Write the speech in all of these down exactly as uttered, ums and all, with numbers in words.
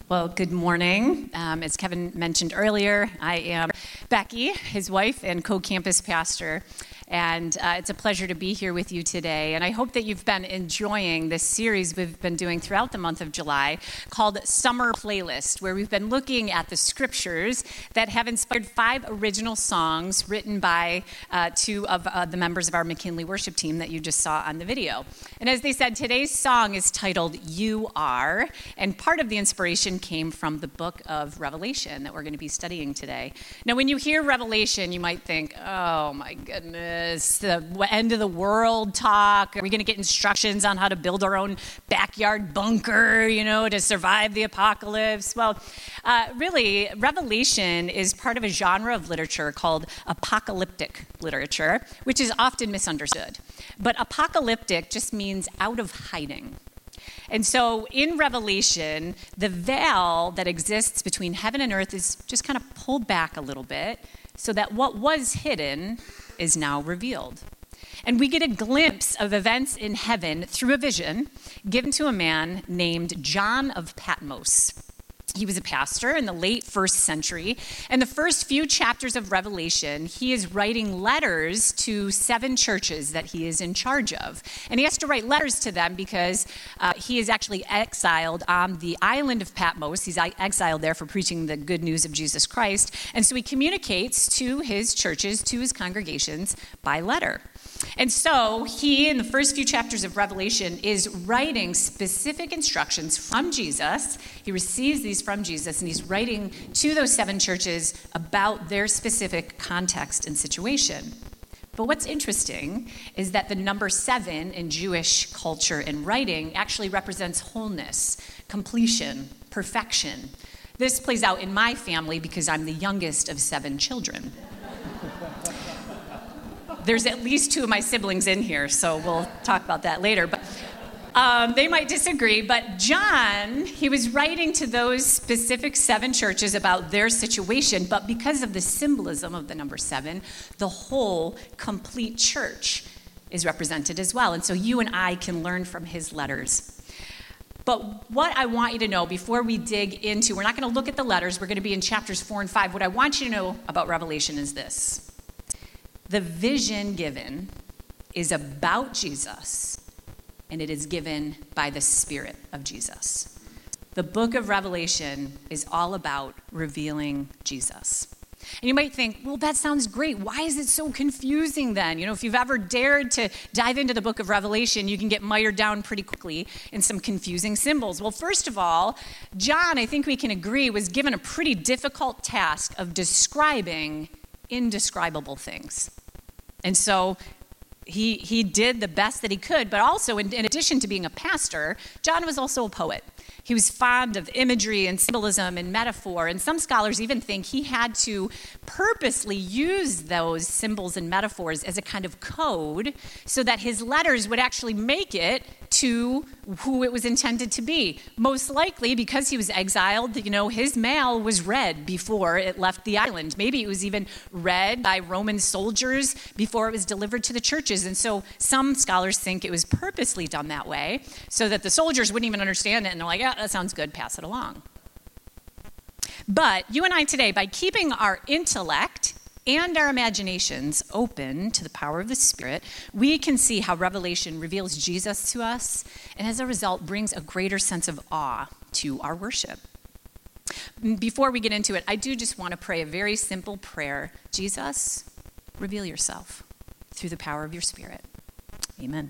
Well, good morning. Um, as Kevin mentioned earlier, I am Becky, his wife and co-campus pastor, and uh, it's a pleasure to be here with you today. And I hope that you've been enjoying this series we've been doing throughout the month of July called Summer Playlist, where we've been looking at the scriptures that have inspired five original songs written by uh, two of uh, the members of our McKinley worship team that you just saw on the video. And as they said, today's song is titled You Are, and part of the inspiration came from the book of Revelation that we're going to be studying today. Now, when you hear Revelation, you might think, oh my goodness, the end of the world talk. Are we going to get instructions on how to build our own backyard bunker, you know, to survive the apocalypse? Well, uh, really, Revelation is part of a genre of literature called apocalyptic literature, which is often misunderstood. But apocalyptic just means out of hiding. And so in Revelation, the veil that exists between heaven and earth is just kind of pulled back a little bit so that what was hidden is now revealed. And we get a glimpse of events in heaven through a vision given to a man named John of Patmos. He was a pastor in the late first century, and the first few chapters of Revelation, he is writing letters to seven churches that he is in charge of. And he has to write letters to them because uh, he is actually exiled on the island of Patmos. He's exiled there for preaching the good news of Jesus Christ. And so he communicates to his churches, to his congregations, by letter. And so he, in the first few chapters of Revelation, is writing specific instructions from Jesus. He receives these from Jesus, and he's writing to those seven churches about their specific context and situation. But what's interesting is that the number seven in Jewish culture and writing actually represents wholeness, completion, perfection. This plays out in my family because I'm the youngest of seven children. There's at least two of my siblings in here, so we'll talk about that later. But um, they might disagree. But John, he was writing to those specific seven churches about their situation. But because of the symbolism of the number seven, the whole complete church is represented as well. And so you and I can learn from his letters. But what I want you to know before we dig into, we're not going to look at the letters. We're going to be in chapters four and five. What I want you to know about Revelation is this. The vision given is about Jesus, and it is given by the Spirit of Jesus. The book of Revelation is all about revealing Jesus. And you might think, well, that sounds great. Why is it so confusing then? You know, if you've ever dared to dive into the book of Revelation, you can get mired down pretty quickly in some confusing symbols. Well, first of all, John, I think we can agree, was given a pretty difficult task of describing indescribable things. And so he he did the best that he could, but also in, in addition to being a pastor, John was also a poet. He was fond of imagery and symbolism and metaphor, and some scholars even think he had to purposely use those symbols and metaphors as a kind of code so that his letters would actually make it to who it was intended to be. Most likely, because he was exiled, you know, his mail was read before it left the island. Maybe it was even read by Roman soldiers before it was delivered to the churches. And so some scholars think it was purposely done that way so that the soldiers wouldn't even understand it, and they're like, yeah, that sounds good, pass it along. But you and I today, by keeping our intellect and our imaginations open to the power of the Spirit, we can see how Revelation reveals Jesus to us, and as a result brings a greater sense of awe to our worship. Before we get into it, I do just want to pray a very simple prayer. Jesus, reveal yourself through the power of your Spirit. Amen.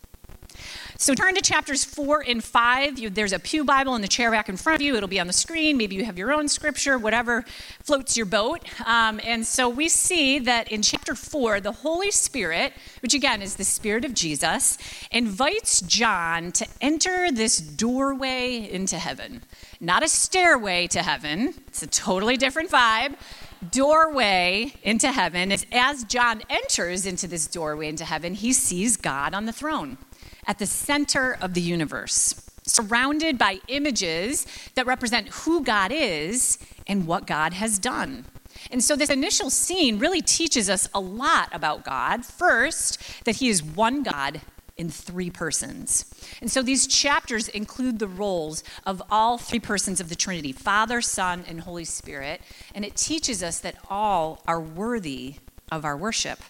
So turn to chapters four and five. You, there's a pew Bible in the chair rack in front of you. It'll be on the screen. Maybe you have your own scripture, whatever floats your boat. Um, and so we see that in chapter four, the Holy Spirit, which again is the Spirit of Jesus, invites John to enter this doorway into heaven. Not a stairway to heaven. It's a totally different vibe. Doorway into heaven. As John enters into this doorway into heaven, he sees God on the throne, at the center of the universe, surrounded by images that represent who God is and what God has done. And so this initial scene really teaches us a lot about God. First, that he is one God in three persons. And so these chapters include the roles of all three persons of the Trinity, Father, Son, and Holy Spirit, and it teaches us that all are worthy of our worship.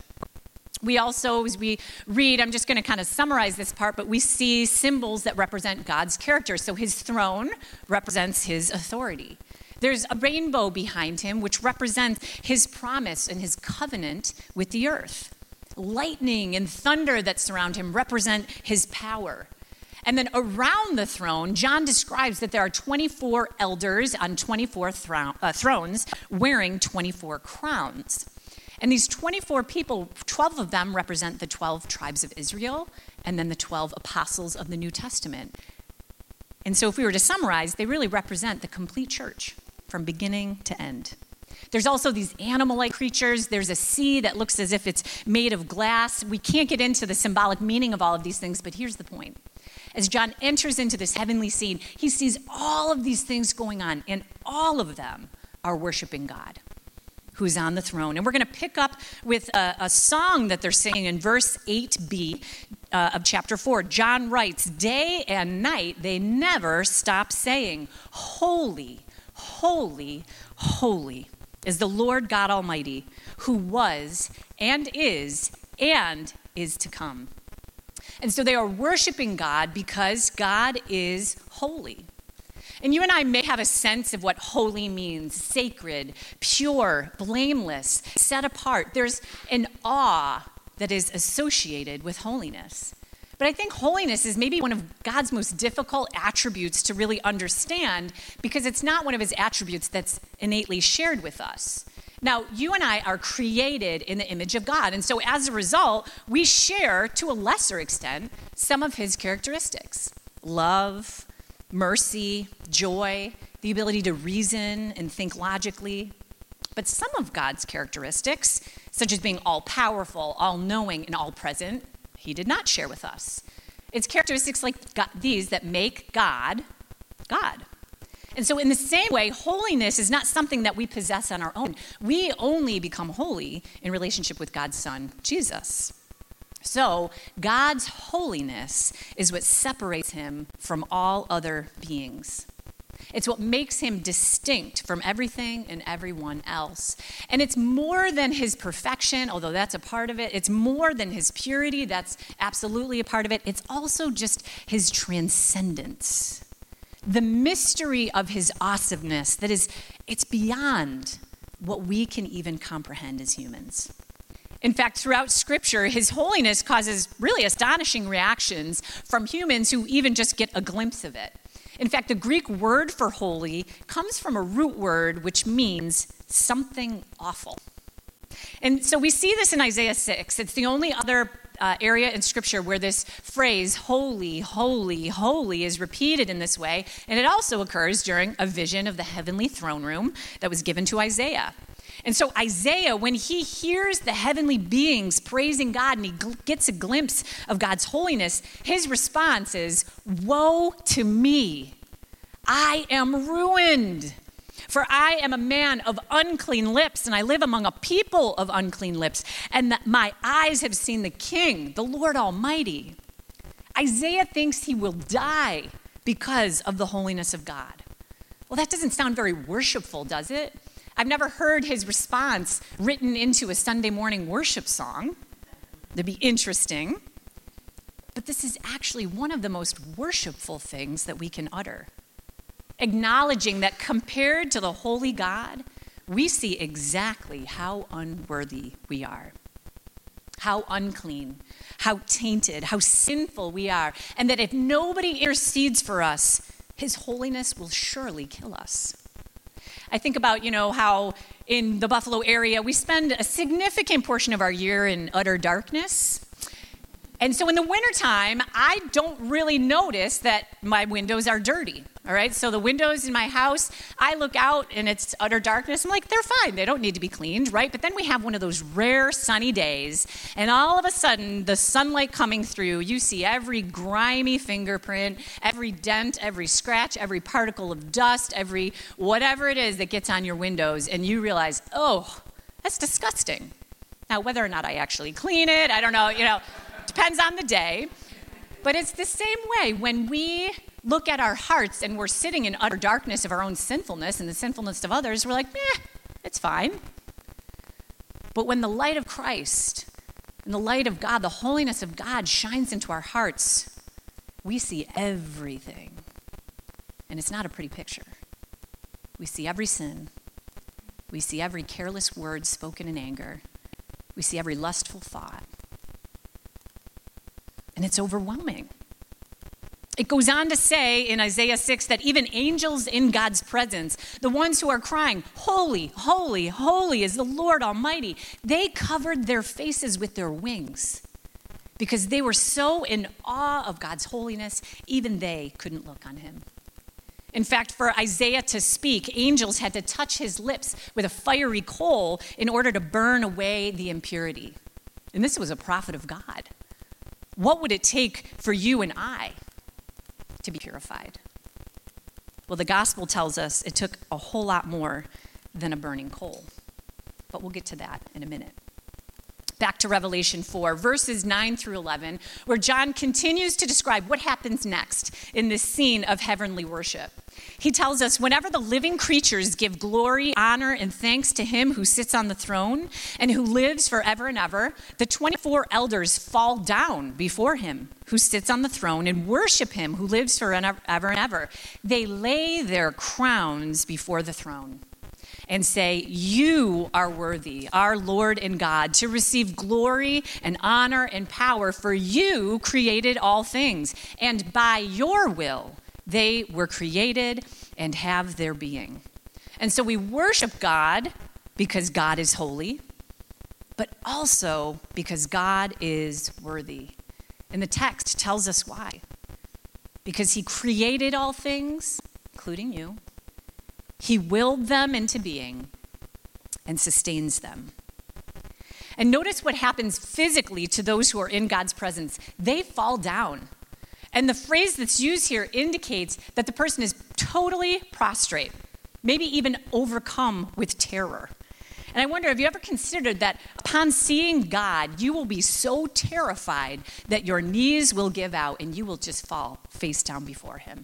We also, as we read, I'm just going to kind of summarize this part, but we see symbols that represent God's character. So his throne represents his authority. There's a rainbow behind him, which represents his promise and his covenant with the earth. Lightning and thunder that surround him represent his power. And then around the throne, John describes that there are twenty-four elders on twenty-four thro- uh, thrones wearing twenty-four crowns. And these twenty-four people, twelve of them represent the twelve tribes of Israel, and then the twelve apostles of the New Testament. And so if we were to summarize, they really represent the complete church from beginning to end. There's also these animal-like creatures. There's a sea that looks as if it's made of glass. We can't get into the symbolic meaning of all of these things, but here's the point. As John enters into this heavenly scene, he sees all of these things going on, and all of them are worshiping God, who's on the throne. And we're going to pick up with a, a song that they're singing in verse eight b uh, of chapter four. John writes, "Day and night they never stop saying, 'Holy, holy, holy is the Lord God Almighty, who was and is and is to come.'" And so they are worshiping God because God is holy. And you and I may have a sense of what holy means: sacred, pure, blameless, set apart. There's an awe that is associated with holiness. But I think holiness is maybe one of God's most difficult attributes to really understand, because it's not one of his attributes that's innately shared with us. Now, you and I are created in the image of God, and so as a result, we share, to a lesser extent, some of his characteristics: love, mercy, joy, the ability to reason and think logically. But some of God's characteristics, such as being all-powerful, all-knowing, and all-present, he did not share with us. It's characteristics like God, these that make God, God. And so in the same way, holiness is not something that we possess on our own. We only become holy in relationship with God's Son, Jesus. So God's holiness is what separates him from all other beings. It's what makes him distinct from everything and everyone else. And it's more than his perfection, although that's a part of it. It's more than his purity. That's absolutely a part of it. It's also just his transcendence. The mystery of his awesomeness that is, it's beyond what we can even comprehend as humans. In fact, throughout Scripture, his holiness causes really astonishing reactions from humans who even just get a glimpse of it. In fact, the Greek word for holy comes from a root word which means something awful. And so we see this in Isaiah six. It's the only other uh, area in Scripture where this phrase, holy, holy, holy, is repeated in this way. And it also occurs during a vision of the heavenly throne room that was given to Isaiah. And so Isaiah, when he hears the heavenly beings praising God and he gl- gets a glimpse of God's holiness, his response is, "Woe to me, I am ruined, for I am a man of unclean lips, and I live among a people of unclean lips, and that my eyes have seen the King, the Lord Almighty." Isaiah thinks he will die because of the holiness of God. Well, that doesn't sound very worshipful, does it? I've never heard his response written into a Sunday morning worship song. That'd be interesting. But this is actually one of the most worshipful things that we can utter. Acknowledging that compared to the holy God, we see exactly how unworthy we are, how unclean, how tainted, how sinful we are, and that if nobody intercedes for us, his holiness will surely kill us. I think about, you know, how in the Buffalo area, we spend a significant portion of our year in utter darkness. And so in the wintertime, I don't really notice that my windows are dirty, all right? So the windows in my house, I look out and it's utter darkness. I'm like, they're fine. They don't need to be cleaned, right? But then we have one of those rare sunny days, and all of a sudden, the sunlight coming through, you see every grimy fingerprint, every dent, every scratch, every particle of dust, every whatever it is that gets on your windows, and you realize, oh, that's disgusting. Now, whether or not I actually clean it, I don't know, you know, depends on the day. But it's the same way when we look at our hearts and we're sitting in utter darkness of our own sinfulness and the sinfulness of others, we're like, meh, it's fine. But when the light of Christ and the light of God, the holiness of God shines into our hearts, we see everything. And it's not a pretty picture. We see every sin. We see every careless word spoken in anger. We see every lustful thought. And it's overwhelming. It goes on to say in Isaiah six that even angels in God's presence, the ones who are crying, holy, holy, holy is the Lord Almighty, they covered their faces with their wings because they were so in awe of God's holiness, even they couldn't look on him. In fact, for Isaiah to speak, angels had to touch his lips with a fiery coal in order to burn away the impurity. And this was a prophet of God. What would it take for you and I to be purified? Well, the gospel tells us it took a whole lot more than a burning coal. But we'll get to that in a minute. Back to Revelation four, verses nine through eleven, where John continues to describe what happens next in this scene of heavenly worship. He tells us, whenever the living creatures give glory, honor, and thanks to him who sits on the throne and who lives forever and ever, the twenty-four elders fall down before him who sits on the throne and worship him who lives forever and ever. They lay their crowns before the throne and say, you are worthy, our Lord and God, to receive glory and honor and power, for you created all things, and by your will they were created and have their being. And so we worship God because God is holy, but also because God is worthy. And the text tells us why. Because he created all things, including you. He willed them into being and sustains them. And notice what happens physically to those who are in God's presence. They fall down. And the phrase that's used here indicates that the person is totally prostrate, maybe even overcome with terror. And I wonder, have you ever considered that upon seeing God, you will be so terrified that your knees will give out and you will just fall face down before him?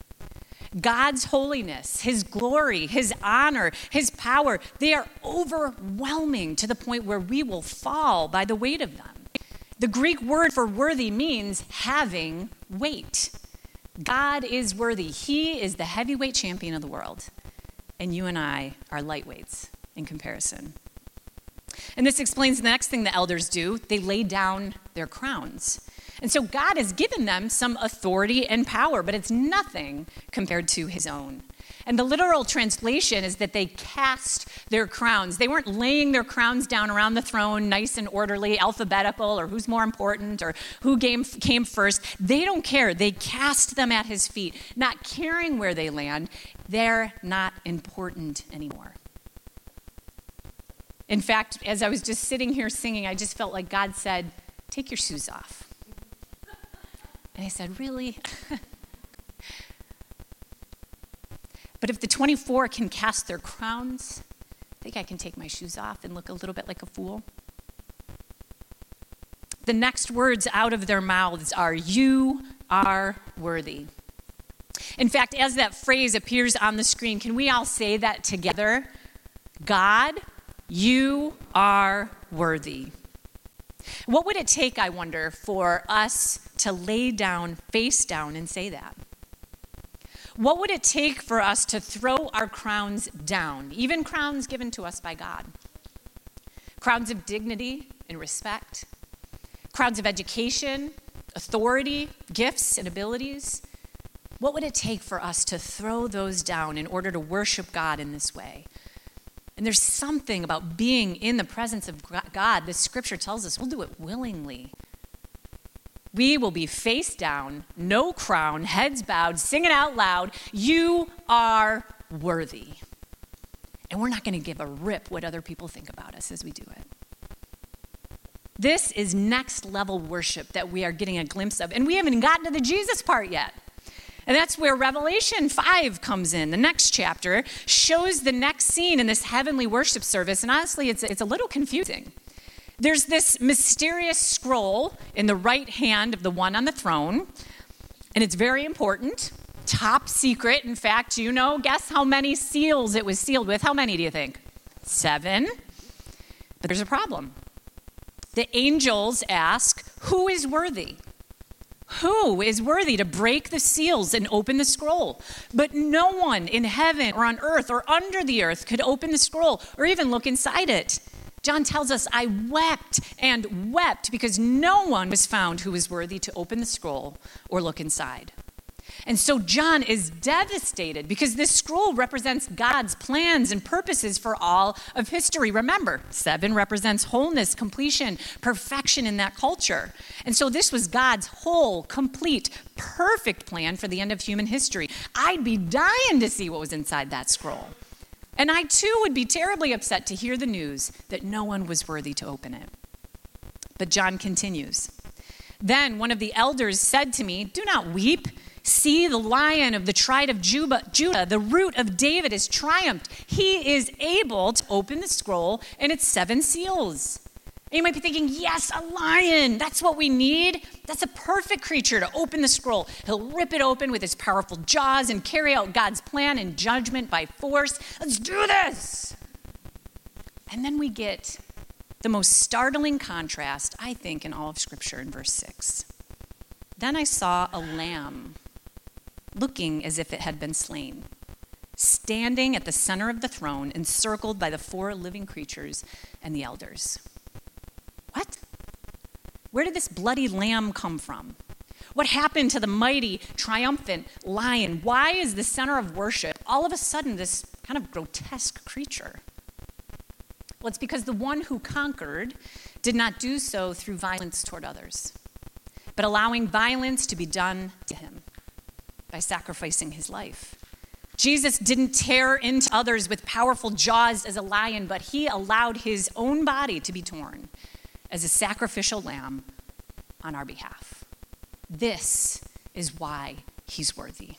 God's holiness, his glory, his honor, his power, they are overwhelming to the point where we will fall by the weight of them. The Greek word for worthy means having weight. God is worthy. He is the heavyweight champion of the world. And you and I are lightweights in comparison. And this explains the next thing the elders do. They lay down their crowns. And so God has given them some authority and power, but it's nothing compared to his own. And the literal translation is that they cast their crowns. They weren't laying their crowns down around the throne, nice and orderly, alphabetical, or who's more important, or who came, came first. They don't care. They cast them at his feet, not caring where they land. They're not important anymore. In fact, as I was just sitting here singing, I just felt like God said, take your shoes off. And I said, really? But if the twenty-four can cast their crowns, I think I can take my shoes off and look a little bit like a fool. The next words out of their mouths are, you are worthy. In fact, as that phrase appears on the screen, can we all say that together? God, you are worthy. What would it take, I wonder, for us to lay down, face down, and say that? What would it take for us to throw our crowns down, even crowns given to us by God? Crowns of dignity and respect, crowns of education, authority, gifts, and abilities. What would it take for us to throw those down in order to worship God in this way? And there's something about being in the presence of God. The scripture tells us we'll do it willingly. We will be face down, no crown, heads bowed, singing out loud, you are worthy. And we're not going to give a rip what other people think about us as we do it. This is next level worship that we are getting a glimpse of. And we haven't gotten to the Jesus part yet. And that's where Revelation five comes in. The next chapter shows the next scene in this heavenly worship service. And honestly, it's, it's a little confusing. There's this mysterious scroll in the right hand of the one on the throne, and it's very important, top secret. In fact, you know, guess how many seals it was sealed with? How many do you think? Seven. But there's a problem. The angels ask, who is worthy? Who is worthy to break the seals and open the scroll? But no one in heaven or on earth or under the earth could open the scroll or even look inside it. John tells us, I wept and wept because no one was found who was worthy to open the scroll or look inside. And so John is devastated because this scroll represents God's plans and purposes for all of history. Remember, seven represents wholeness, completion, perfection in that culture. And so this was God's whole, complete, perfect plan for the end of human history. I'd be dying to see what was inside that scroll. And I too would be terribly upset to hear the news that no one was worthy to open it. But John continues. Then one of the elders said to me, do not weep. See, the Lion of the tribe of Judah, the root of David, has triumphed. He is able to open the scroll and its seven seals. And you might be thinking, yes, a lion. That's what we need. That's a perfect creature to open the scroll. He'll rip it open with his powerful jaws and carry out God's plan and judgment by force. Let's do this. And then we get the most startling contrast, I think, in all of Scripture in verse six. Then I saw a lamb, looking as if it had been slain, standing at the center of the throne, encircled by the four living creatures and the elders. What? Where did this bloody lamb come from? What happened to the mighty, triumphant lion? Why is the center of worship all of a sudden this kind of grotesque creature? Well, it's because the one who conquered did not do so through violence toward others, but allowing violence to be done to him by sacrificing his life. Jesus didn't tear into others with powerful jaws as a lion, but he allowed his own body to be torn as a sacrificial lamb on our behalf. This is why he's worthy.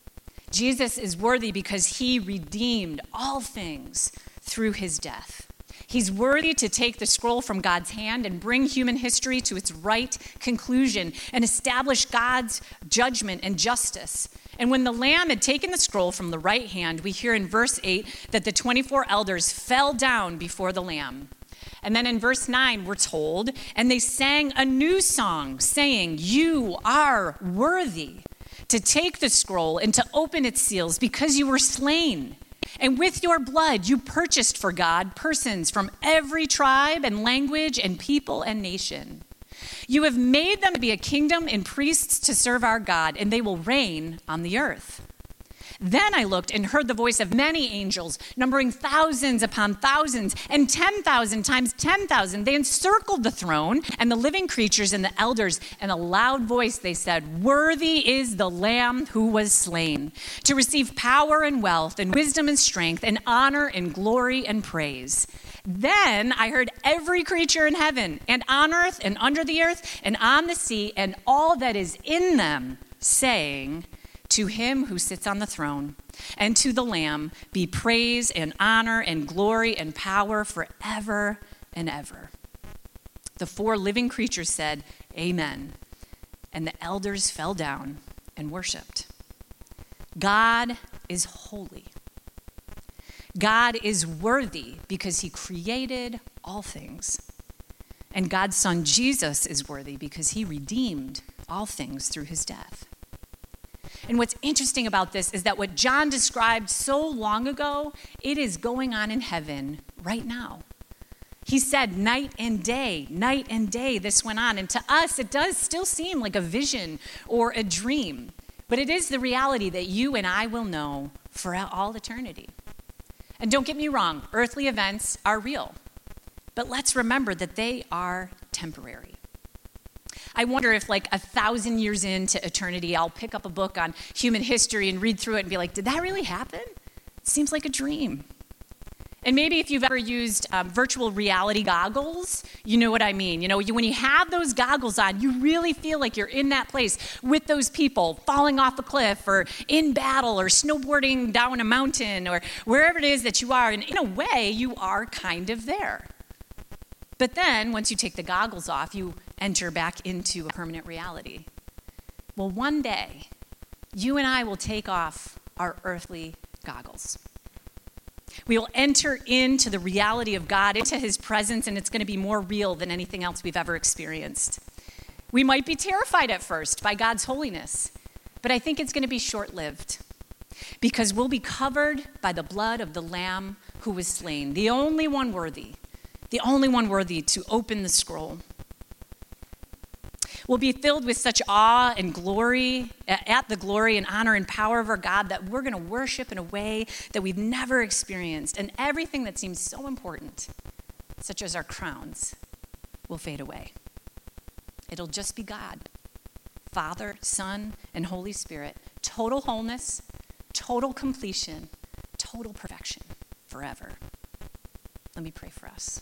Jesus is worthy because he redeemed all things through his death. He's worthy to take the scroll from God's hand and bring human history to its right conclusion and establish God's judgment and justice. And when the Lamb had taken the scroll from the right hand, we hear in verse eight that the twenty-four elders fell down before the Lamb. And then in verse nine, we're told, and they sang a new song, saying, you are worthy to take the scroll and to open its seals because you were slain. And with your blood, you purchased for God persons from every tribe and language and people and nation. You have made them to be a kingdom and priests to serve our God, and they will reign on the earth. Then I looked and heard the voice of many angels, numbering thousands upon thousands, and ten thousand times ten thousand. They encircled the throne and the living creatures and the elders. In a loud voice they said, worthy is the Lamb who was slain, to receive power and wealth and wisdom and strength and honor and glory and praise. Then I heard every creature in heaven and on earth and under the earth and on the sea and all that is in them saying, to him who sits on the throne and to the Lamb be praise and honor and glory and power forever and ever. The four living creatures said, amen. And the elders fell down and worshiped. God is holy. God is worthy because he created all things. And God's Son Jesus is worthy because he redeemed all things through his death. And what's interesting about this is that what John described so long ago, it is going on in heaven right now. He said night and day, night and day this went on. And to us, it does still seem like a vision or a dream. But it is the reality that you and I will know for all eternity. And don't get me wrong, earthly events are real. But let's remember that they are temporary. I wonder if like a thousand years into eternity, I'll pick up a book on human history and read through it and be like, did that really happen? It seems like a dream. And maybe if you've ever used um, virtual reality goggles, you know what I mean. You know, you, when you have those goggles on, you really feel like you're in that place with those people falling off a cliff or in battle or snowboarding down a mountain or wherever it is that you are. And in a way, you are kind of there. But then, once you take the goggles off, you enter back into a permanent reality. Well, one day, you and I will take off our earthly goggles. We will enter into the reality of God, into his presence, and it's going to be more real than anything else we've ever experienced. We might be terrified at first by God's holiness, but I think it's going to be short-lived because we'll be covered by the blood of the Lamb who was slain, the only one worthy, the only one worthy to open the scroll. We'll be filled with such awe and glory, at the glory and honor and power of our God, that we're going to worship in a way that we've never experienced. And everything that seems so important, such as our crowns, will fade away. It'll just be God, Father, Son, and Holy Spirit. Total wholeness, total completion, total perfection forever. Let me pray for us.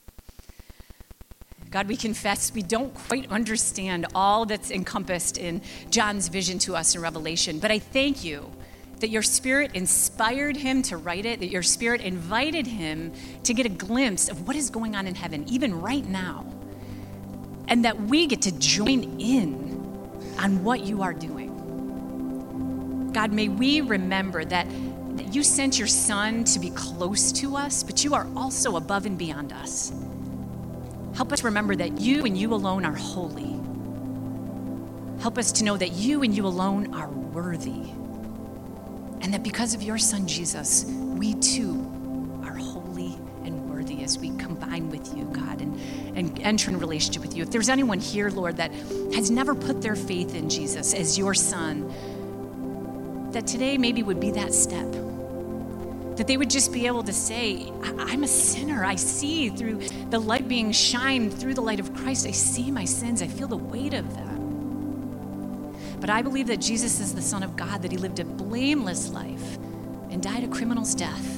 God, we confess we don't quite understand all that's encompassed in John's vision to us in Revelation, but I thank you that your Spirit inspired him to write it, that your Spirit invited him to get a glimpse of what is going on in heaven, even right now, and that we get to join in on what you are doing. God, may we remember that, that you sent your Son to be close to us, but you are also above and beyond us. Help us remember that you and you alone are holy. Help us to know that you and you alone are worthy. And that because of your Son, Jesus, we too are holy and worthy as we combine with you, God, and, and enter in relationship with you. If there's anyone here, Lord, that has never put their faith in Jesus as your Son, that today maybe would be that step. That they would just be able to say, I'm a sinner. I see through the light being shined through the light of Christ. I see my sins. I feel the weight of them. But I believe that Jesus is the Son of God, that he lived a blameless life and died a criminal's death.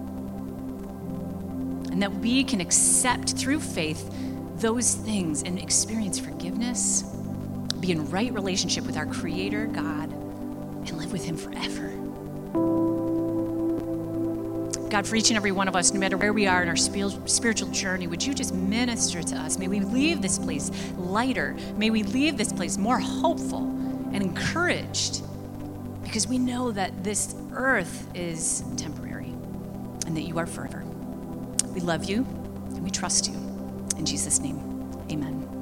And that we can accept through faith those things and experience forgiveness, be in right relationship with our Creator, God, and live with him forever. God, for each and every one of us, no matter where we are in our spiritual journey, would you just minister to us? May we leave this place lighter. May we leave this place more hopeful and encouraged, because we know that this earth is temporary and that you are forever. We love you and we trust you. In Jesus' name, amen.